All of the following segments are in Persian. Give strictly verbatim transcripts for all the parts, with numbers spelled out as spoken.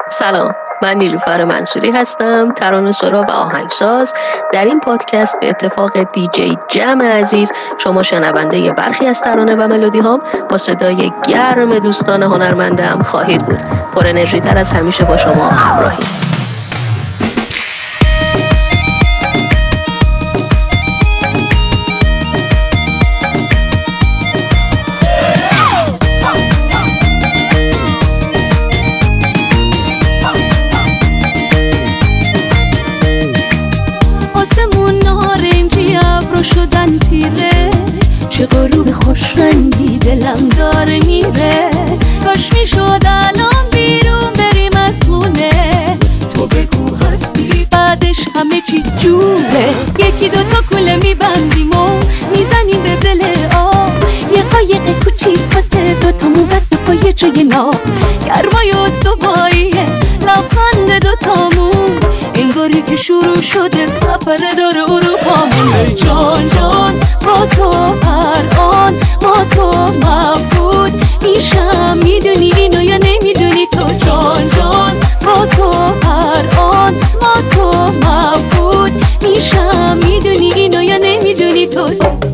سلام، من نیلوفر منصوری هستم، ترانه‌سرا و آهنگساز. در این پادکست به اتفاق دیجی جم عزیز شما شنونده برخی از ترانه و ملودی هام با صدای گرم دوستان هنرمندم خواهید بود. پر انرژی تر از همیشه با شما همراهیم. شدن تیره چه غروب خوش رنگی دلم داره میره، کاش میشد الان بیرون بریم از خونه، تو بگو هستی بعدش همه چی جوره، یکی دوتا کوله میبندیم و میزنیم به دل آب، یه قایق کوچیک واسه دوتامون بس پای جای ناب، گرمای استواییه لبخند دوتامون، انگاری که شروع شده سفر دور اروپامون. ای جان جان با تو هر آن با تو مبهوت میشم، میدونی اینو یا نمیدونی تو؟ جان جان با تو هر آن با تو مبهوت میشم، میدونی اینو یا نمیدونی تو؟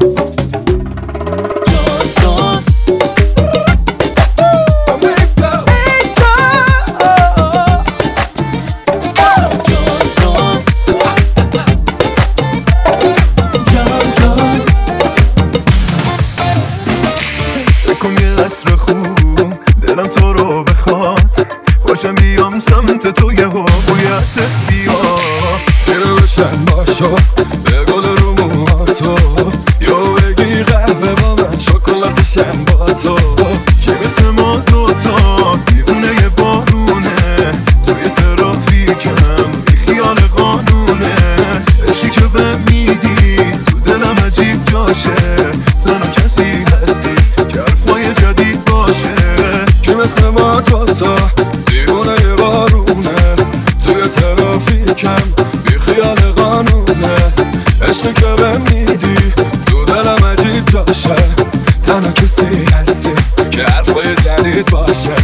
باشم بیام سمت تو یه هویتت بیا، بیره بشن باشو به گل رو موهاتو، یا بگی قهوه با من شکلاتشن با تو، که مثل ما دوتا دیوونه یه بارونه، توی ترافیکم بی خیال قانونه، عشقی که به میدی تو دلم عجیب جاشه، تنها کسی هستی که حرفای جدید باشه، که مثل ما دوتا دیوونه یه بارونه، توی ترافیکم بی خیال قانونه، عشقی که به میدی تو دلم عجیب جاشه، تنها کسی هستی که حرفای جدید باشه.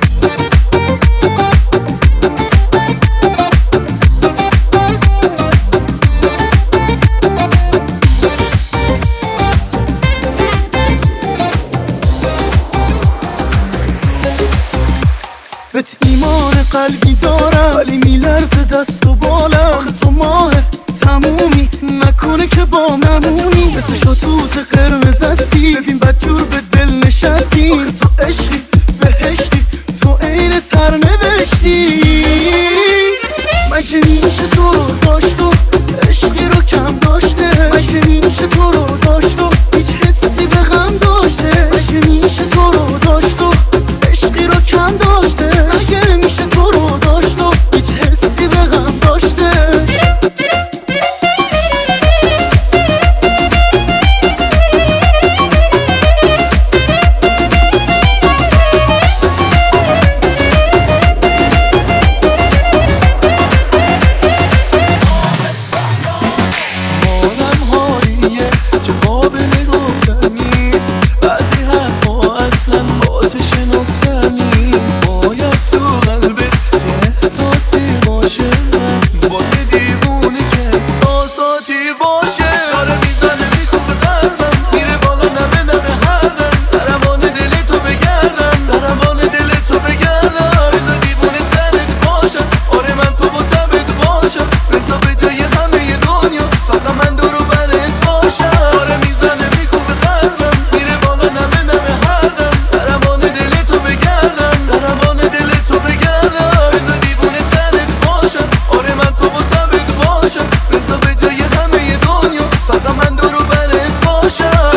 بهت ایمان قلبی دارم ولی میلرزه دست و بالم، آخه تو ماه تمومی نکنه که با نمونی، مثل شطوط قرمز هستی، ببین بدجور به دل نشستی، آخه تو عشقی بهشتی تو عین سرنوشتی، مگه میشه تو رو داشت و عشقی رو کم داشته، مگه میشه تو رو داشت و هیچ حسی به غم داشته، مگه میشه تو رو داشت و عشقی رو کم داشته، مگه میشه تو رو داشت و هیچ حسی به غم داشته. مانم حالیه که قابل گفتن نیست، بعضی حرفا اصلا واسه شنفتن نیست، باید تو قلبت یه احساسی باشه، با یه دیوونی که احساساتی باشه، داره میزنه میخوبه قلبم، میره بالا نمه نمه هردم، درمان دل تو بگردم، درمان دل تو بگردم، بزا دیوونه تنت باشم، آره من تو با تبت باشم، بزا به جای همه دنیا فقط من دورو برت باشم، داره میزنه میخوبه قلبم، میره بالا نمه نمه هردم، درمان دل تو بگردم، درمان دل تو بگردم، بزا دیوونه تنت باشم، آره من تو با تبت باشم، بزا به جای همه دنیا فقط من دورو برت باشم.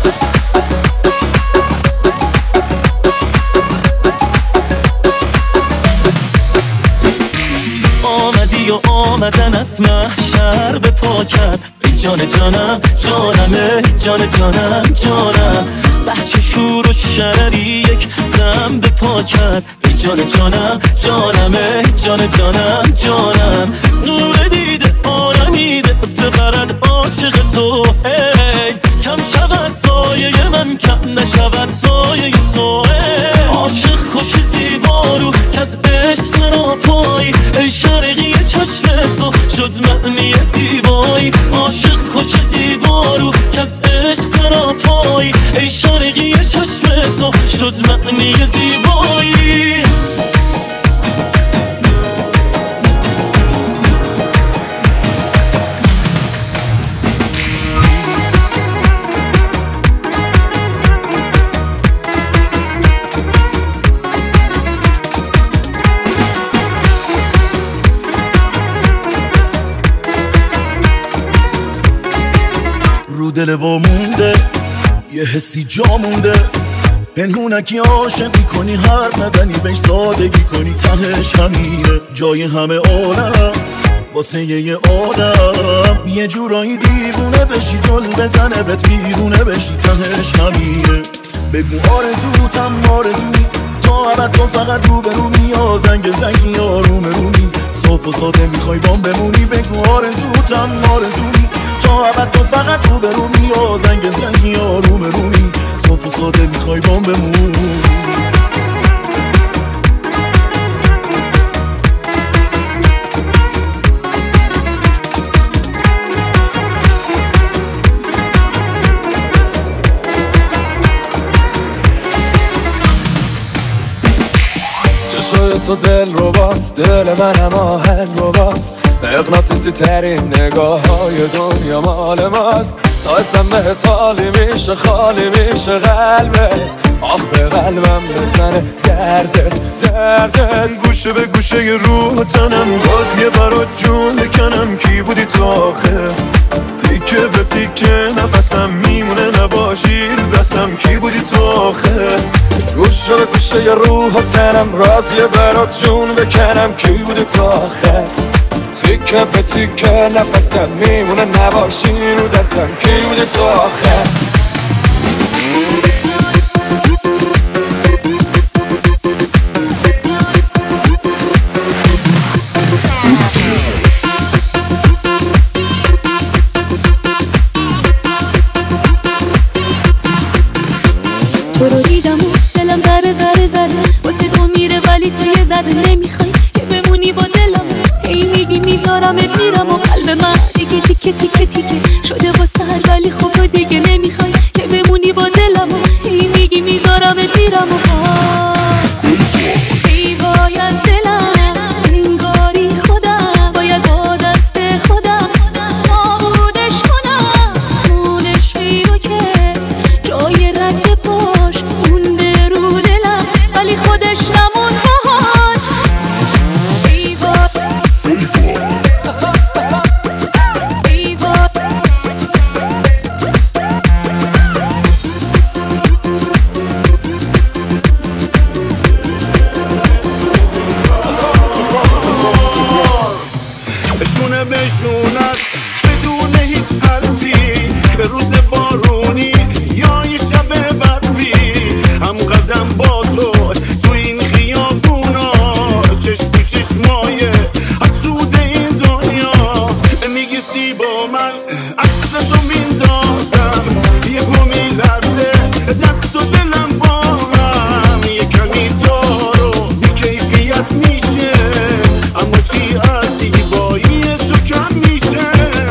آمدی و آمدنت محشر به پاکت، ای جان جانم جانمه، جان جانم جانم، بچه شور و شرری یک دم به پاکت، ای جان جانم جانمه، جان جانم جانم، نور دیده آرمیده ببرد عاشق تو، ای کم شود سایه من، کم نشود سایه تو، ای عاشق خوش زیبا رو که از عشق سراپا شد معنی زیبایی. عاشق کش زیبا رو که از عشق سراپایی. ای شارقی چشم تو شد معنی زیبایی. رو دل و مونده یه حسی جا مونده، پنهونکی عاشقی کنی حرف نزنی بهش سادگی کنی تهش همینه. جای همه عالم واسه یه آدم یه جورایی دیوونه بشی زل بزنه بهت بیرونه بشی تهش همینه. بگو آرزوتم آرزوی تا ابد تو فقط رو به رو می یا زنگ زنگی آروم رومی صاف و ساده میخوای بام بمونی. بگو آرزوتم آرزوی تا ابد تو فقط رو به رو می یا زنگ زنگی آروم رومی صاف و ساده میخوای بام بمونی. چشای تو دل رو باست، دل منم آهن رو باست، مغناطیسی ترین نگاه های دنیا مال ماست. تا اسم بهت حالی میشه خالی میشه قلبت، آخ به قلبم بزنه دردت دردت. گوشه به گوشه ی روح تنم باز یه برات جون بکنم. کی بودی تو آخه تیکه به تیکه نفسم میمونه نباشی رو دستم. کی بودی تو آخه گوشه به گوشه ی روح تنم راز یه برات جون بکنم. کی بودی تو آخه تیکه به تیکه نفسم میمونه نباشی رو دستم. کی بودی تو آخه تو رو دیدم و دلم زره زره زره واسه تو میره ولی تو یه ذره نمیخوای که بمونی با دلم. هی میگی میذارمت میرم و قلب من دیگه تیکه تیکه تیکه شده واسه هر ولی خوب تو دیگه نمیخوای که بمونی با دلم. هی میگی میذارمت میرم و ای وای از دلم انگاری خودم باید با دست خودم نابودش کنم. مونش اینو که جای رد پاش مونده رو دلم ولی خودش نمون باهاش. ای وای ای وای بشونه بشونت بدون هیچ حرفی. به روز بارونی یا یه شب برفی هم قدم با تو تو این خیابونا چشم تو چشمای حسود این دنیا. میگیسی با من عکس تو میندازم یه گو میلرزه دست و دلم با هم. یه کمی دارو بی کیفیت میشه اما چی از زیبایی تو کم میشه.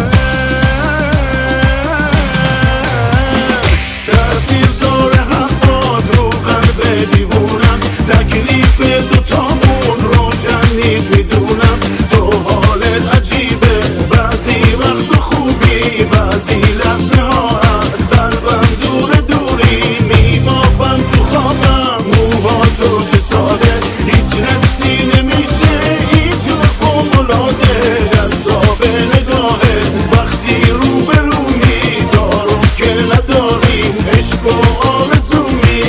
تاثیر داره حرفات رو قلب دیوونم. تکلیف دوتامون روشن نیست میدونم. تو حالت عجیبه بعضی وقت خوبی بعضی لحظه ها از قلبم دور دوری میبافم تو خوابم. موها تو چه ساده هیچ حسی نمیشه اینجور فوق‌العاده. جذاب نگاهت وقتی رو به رومی دارم که نداری عشق و آرزومی.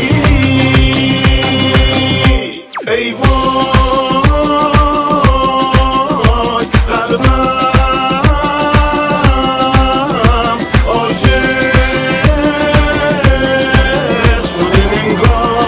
ای وای قلبم عاشق شده انگار.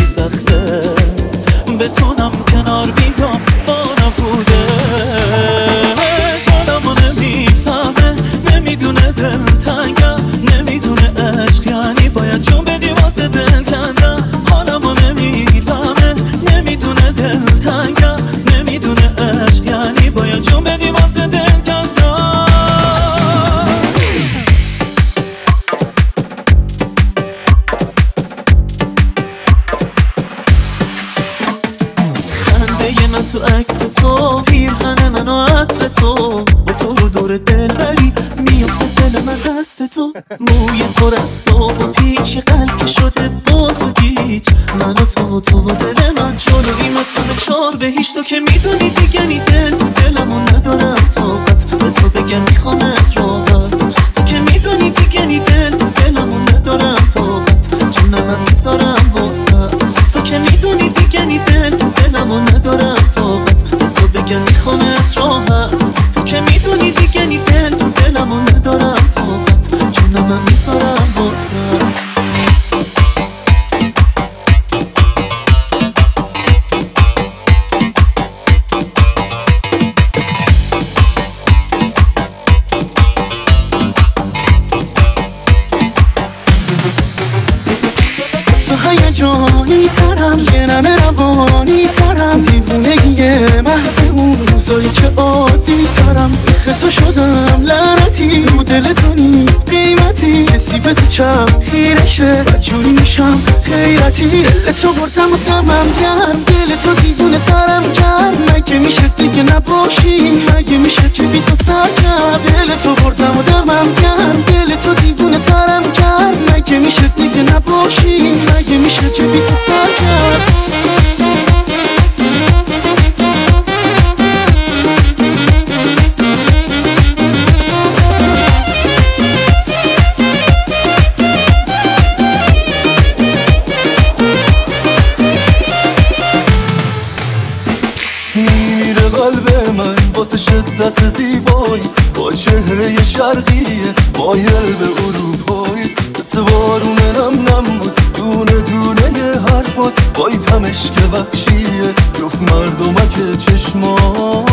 خیلی سخته بتونم کنار بیام با نبوده آدمو نمیفهمه نمیدونه دلتنگم نمیدونه عشق یعنی باید جون بدی واسه دل کندم آدمو نمیفهمه نمیدونه دلتنگم نمیدونه عشق یعنی باید جون بدی واسه دل کندم خنده من تو عکس تو پیرهن من و عطر تو با تو رو دور دل بری میافته دل من دست تو موی پر از تو با پیچ قلب شده با تو گیج من و تو تو و دل من جلوی مثل چار به هیچ تو که میدونی دیگه نی دل تو دلمو ندارم طاقت بسا بگم میخوامت راحت تو که میدونی دیگه نی دل تو دلمو ندارم طاقت چون من میذارم واسه تو که میدونی دیگه نی دل تو دلمو ندارم طاقت بسا بگم میخوامت راحت تو که میدونی دیگه نی دل تو دلمو ندارم طاقت چون من میذارم واسه هیجانی ترم یه نمه روانی ترم دیوونگیه محض اون روزایی که عادی ترم بخ تو شدم لعنتی رو دل تو نیست قیمتی کسی به تو چم خیرشه بدجوری میشم خیرتی دل تو بردم و دمم گرم دل تو دیوونه ترم کرد مگه میشه دیگه نباشی مگه میشه که بی تو سر کرد دل تو بردم و دمم گرم دل تو دیوونه ترم کرد مگه میشه دیگه نباشی مگه میشه که بی تو سر کرد میمیره قلب من واسه شدت زیبایی با چهره شرقیه مایل به اروپایی مثل بارون نم نم بود دونه دونه یه حرفات بای تمشک وحشیه جفت مردمک چشمات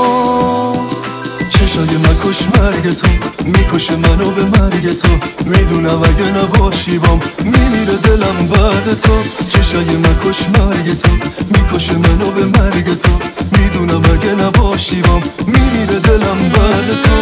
چشای مکش مرگ تو میکشه منو به مرگ تو میدونم اگه نباشی بام میمیره دلم بعد تو چشای مکش مرگ تو میکشه منو به مرگ تو میدونم اگه نباشی بام میمیره دلم بعد تو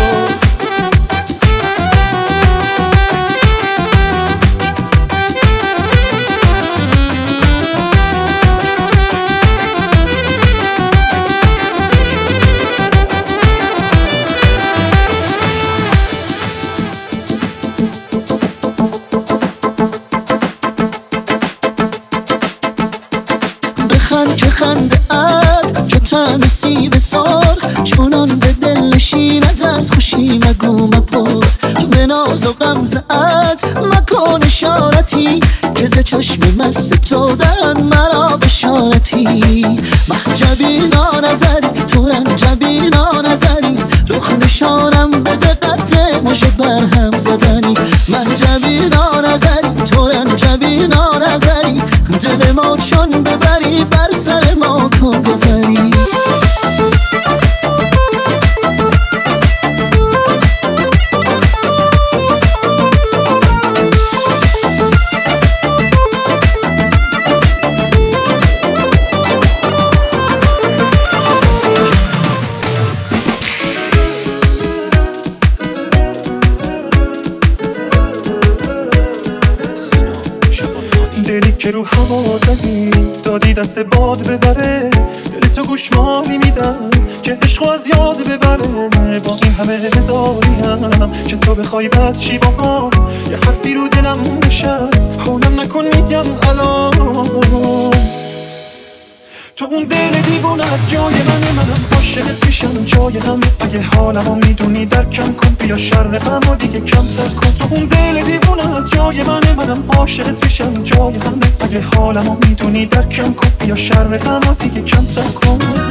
بخند که خنده اد چون طعم سیب سرخ چونان به دل نشیند از خوشی مگو مپرس به ناز و غمزه ات مکن اشارتی که ز چشم مست تو دهن مرا بشارتی محجبی نانظری تو رنجبی نانظری رخ نشانم به دقت مژه برهم زدنی محجبی نانظری تو رنجبی نانظری دل ما چون ببری بر سر ما کن گذری دلی که رو هوا زدی دادی دست باد ببره دل تو گوشمالی میدم که عشقو از یاد ببره با این همه هزاریم که تو بخوای بد چی با هم یه حرفی رو دلم نشست حولم نکن میگم الان تو اون دل دیوونت جای منه منم عاشقت میشم جای همه اگه حالمو میدونی درکم کن بیا شر غمو دیگه کمتر کن تو اون دل دیوونت جای منه منم عاشقت میشم جای همه اگه حالمو میدونی درکم کن بیا شر غمو دیگه کمتر کن